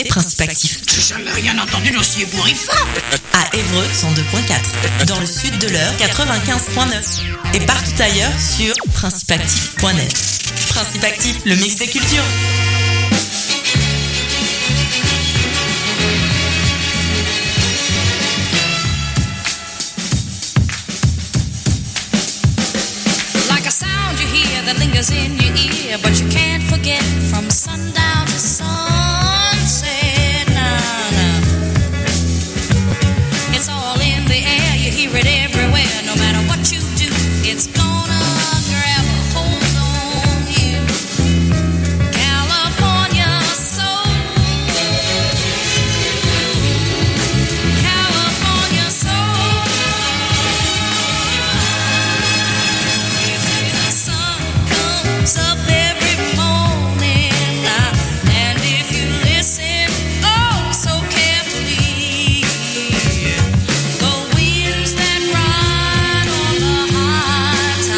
Principe Actif. J'ai jamais rien entendu d'aussi ébouriffant. À Évreux, 102.4. Dans le sud de l'Eure, 95.9. Et partout ailleurs sur principeactif.net. Principe Actif, le mix des cultures. Like a sound you hear that lingers in your ear, but you can't forget from sundown to sunset. Nah, nah. It's all in the air, you hear it everywhere. No matter what you do, it's gonna grab a hold on you. California soul, California soul. The sun comes up every morning, and if you listen, oh, so carefully, the winds that ride on the high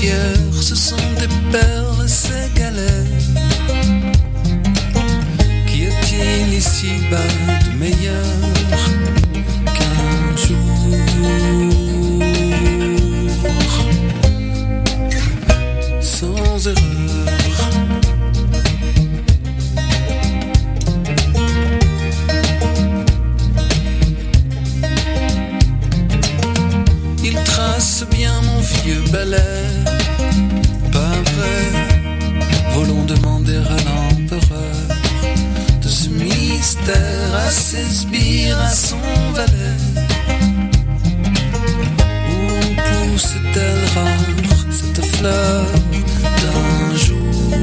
fiers, ce sont des perles, ces galets qui obtiennent ici-bas de meilleur qu'un jour. Sans erreur, il trace bien mon vieux balai, pas vrai. Volons demander à l'empereur de ce mystère, à ses sbires, à son valet. Où pousse-t-elle rare cette fleur d'un jour?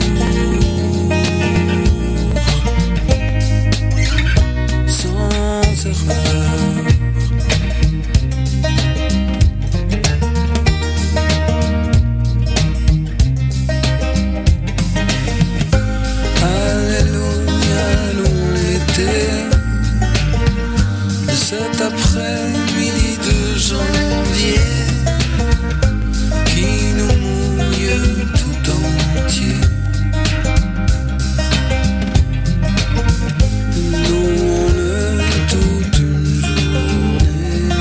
Sans erreur. Alléluia, louons l'été de cet après-midi de janvier qui nous mouille tout entier. Louons-le toute une journée.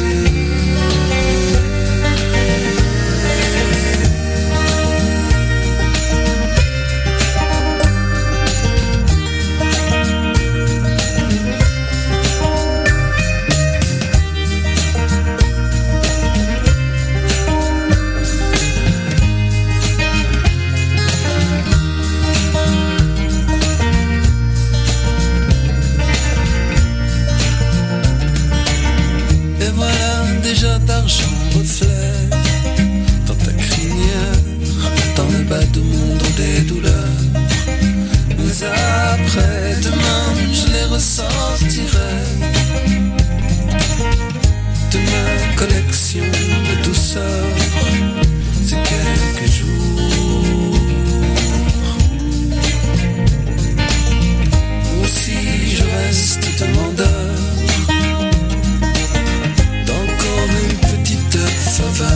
Et voilà déjà d'argent reflet dans ta crinière, dans le bas de mon dos des douleurs. Mais après demain je les ressortirai de ma collection de douceur. C'est quelques jours. Aussi je reste demandeur d'encore une petite faveur,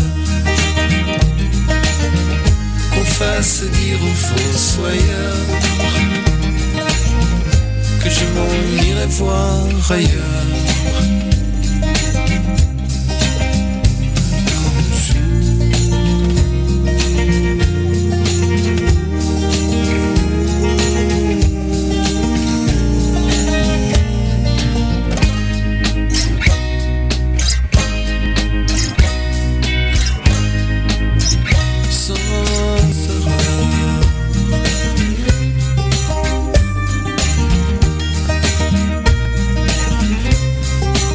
qu'on fasse dire aux fossoyeurs que je m'en irai voir ailleurs. Sans erreur.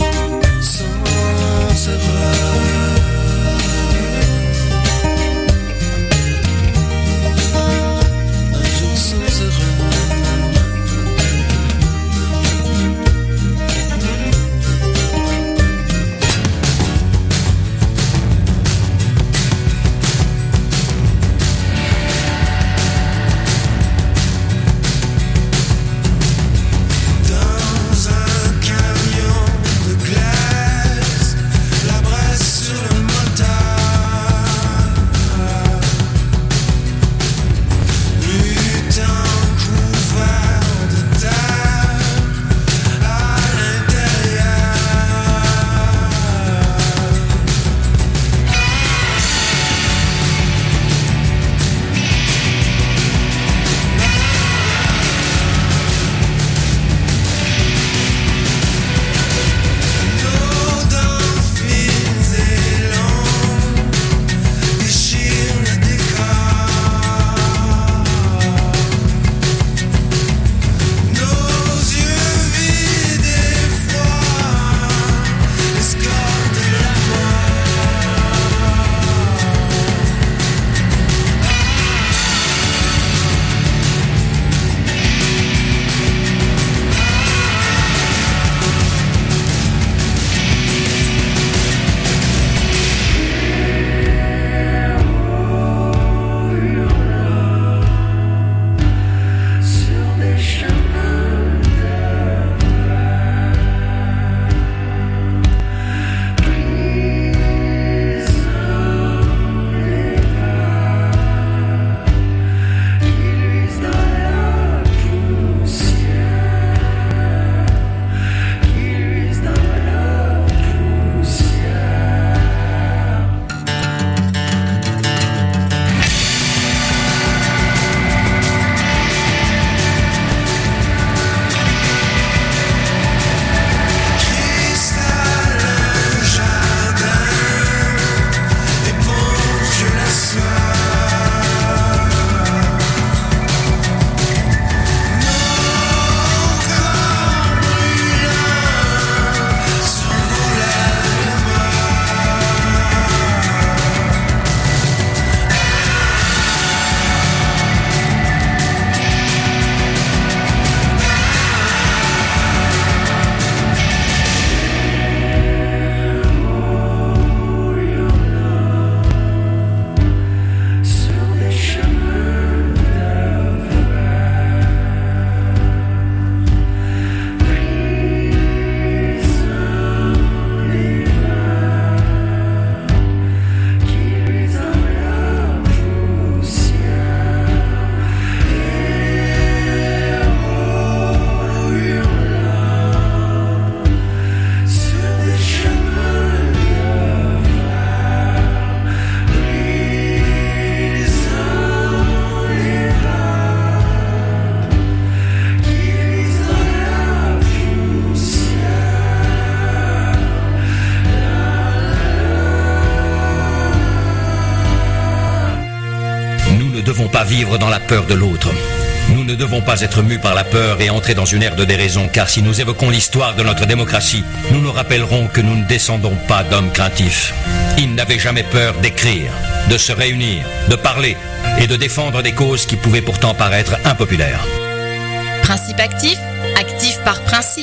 ne devons pas vivre dans la peur de l'autre. Nous ne devons pas être mus par la peur et entrer dans une ère de déraison, car si nous évoquons l'histoire de notre démocratie, nous nous rappellerons que nous ne descendons pas d'hommes craintifs. Ils n'avaient jamais peur d'écrire, de se réunir, de parler et de défendre des causes qui pouvaient pourtant paraître impopulaires. Principe actif, actif par principe.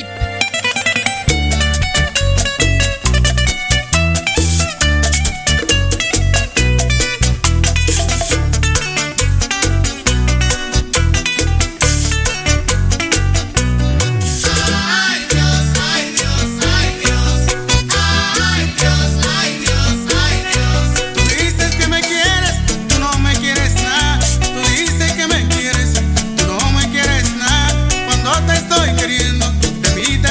Te estoy queriendo, de mí te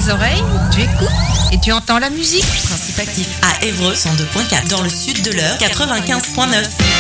tes oreilles, tu écoutes et tu entends la musique. Principe Actif à Évreux 102.4. Dans le sud de l'Eure 95.9.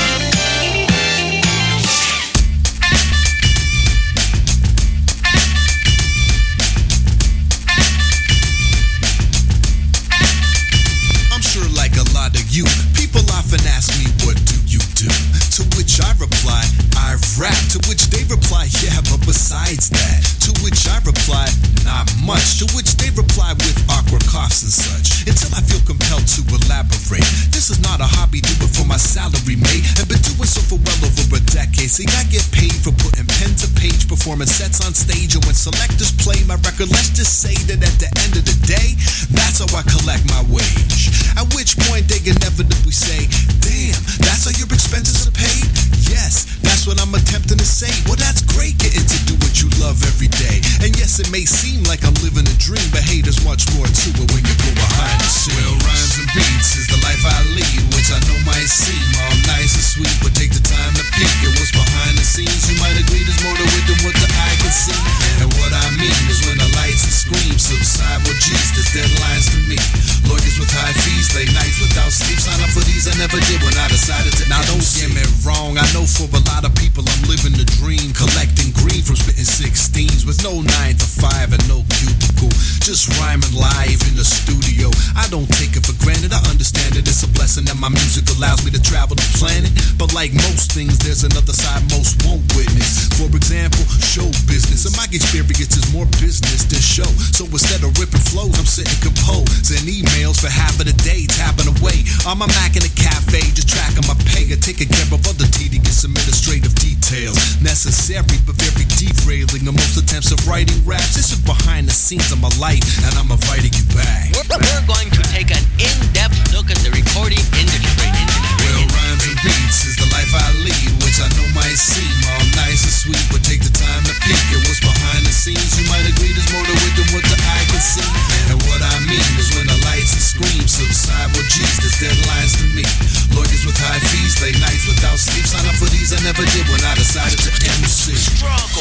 You people often ask me, what do you do? To which I reply, I rap. To which they reply, yeah, but besides that. To which I reply, not much. To which they reply with awkward coughs and such. Until I feel compelled to elaborate. This is not a hobby, do it for my salary, mate. And been doing so for well over a decade. See, I get paid for putting pen to page, performing sets on stage. And when selectors play my record, let's just say that at the end of the day, that's how I collect my wage. At which point they inevitably say, damn, that's how your expenses are paid? Yes, that's what I'm attempting to say. Well, that's great, getting to do what you love every day. And yes, it may seem like I'm living a dream, but hey, there's much more to it when you go behind the scenes. Well, rhymes and beats is the life I lead, which I know might seem all nice and sweet, but take the time to peek at what's behind the scenes. You might agree there's more to it than what the eye can see. And what I mean is when the lights and screams subside, well, geez, there's deadlines to meet. Lawyers with high fees, late nights without sleep. Sign up for these, I never did when I decided to. Now don't get me wrong, I know for a lot of people I'm living the dream, collecting green from spitting 16s with no 9 to 5 and no cubicle, just rhyming live in the studio. I don't take it for granted, I understand that it's a blessing that my music allows me to travel the planet, but like most things there's another side most won't witness. For example, show business, and my experience is more business than show. So instead of ripping flows, I'm sitting composing emails for half of the day, tapping away on my Mac in a cafe, just tracking my pay or taking care of other tedious administrative details. Necessary but very derailing. And most attempts of writing raps, this is behind the scenes of my life, and I'm inviting you back. We're going to take an in-depth look at the recording industry. Well, rhymes and beats is the life I lead, which I know might seem all nice and sweet, but take the time to peek at what's behind the scenes. You might agree there's more to it than what the eye can see. And what I mean is when the lights and screams subside, well, geez, there's deadlines to meet. Lawyers with high fees, late nights without sleep. Sign up for these, I never did when I decided to MC. Struggle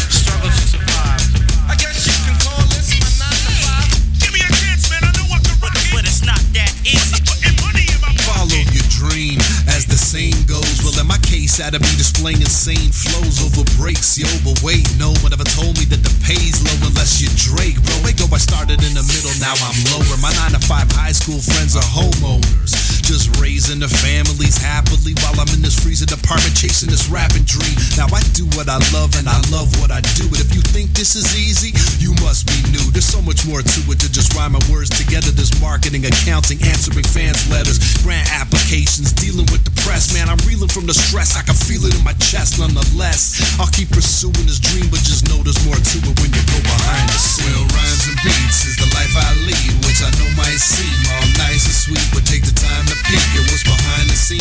to survive. I guess you can call this my 9 to 5. Give me a chance, man, I know I can rock it. But it's not that easy. Putting money in my pocket. Follow your dream, as the saying goes. Well, in my case, I'd be displaying insane flows over breaks, yo. But wait, no one ever told me that the pay's low unless you're Drake, bro. Wait, go, I started in the middle, now I'm lower. My 9 to 5 high school friends are homeowners, just raising their families happily while I'm in this freezing apartment chasing this rapping dream. Now I do what I love and I love what I do. But if you think this is easy, you must be new. There's so much more to it than just rhyming words together. There's marketing, accounting, answering fans' letters, grant applications, dealing with the press. Man, I'm reeling from the stress, I can feel it in my chest. Nonetheless, I'll keep pursuing this dream, but just know there's more to it when you go behind the scenes. Well, rhymes and beats is the life I lead, which I know might seem all nice and sweet, but take the time to peek at what's behind the scenes.